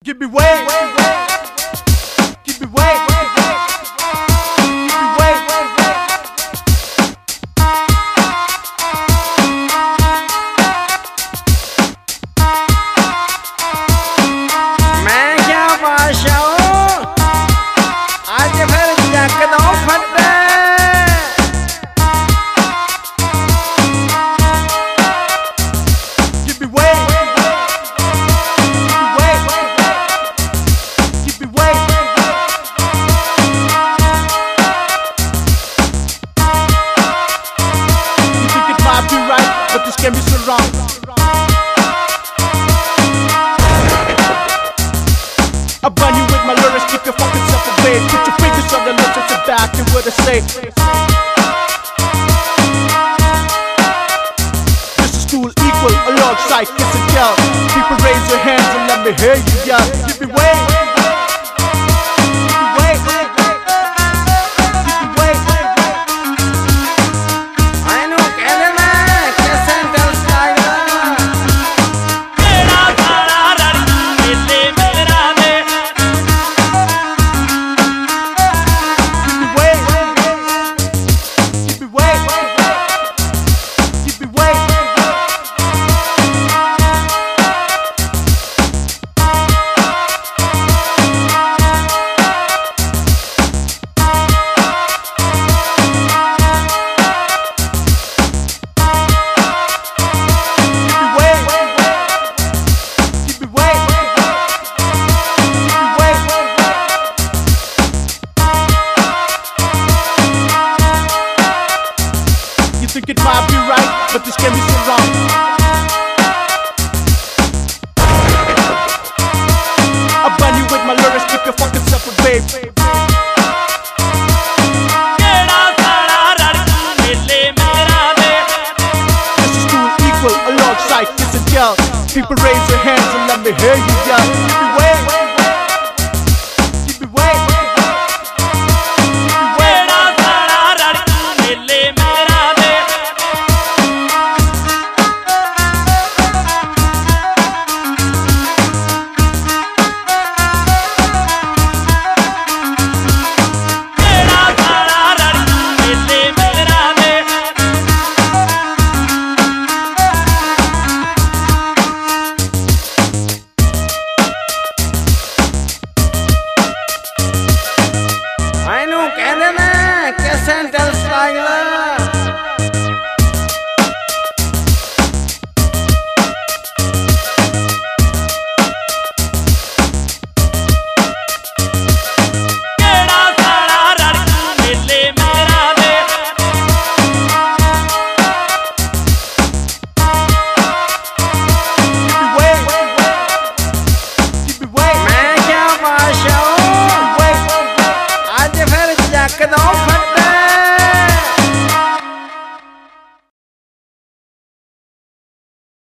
Give me way, give me way, give me way. मैं क्या बादशाह हूँ, आज फिर जगदों फटे। Give me way, give me way, give me way. You think it might be right, but this game is so wrong. I burn you with my lyrics, keep your fucking self away. Put your fingers on the lips and sit back and what I say. This is cool, equal, alongside kiss and tell. People raise your hands and let me hear you yell. Give me way, give me way, give me way. I know कहने में कैसे दिल साया। मेरा सारा रड़का मेले मेरा दे। Give me way, give me way, give me way. You think it might be right, but this game is so wrong. I burn you with my lyrics, keep your fucking self away. मेरा सारा रड़का मेले मेरा दे। This is cool, equal, alongside kiss and tell. People raise your hands and let me hear you yell.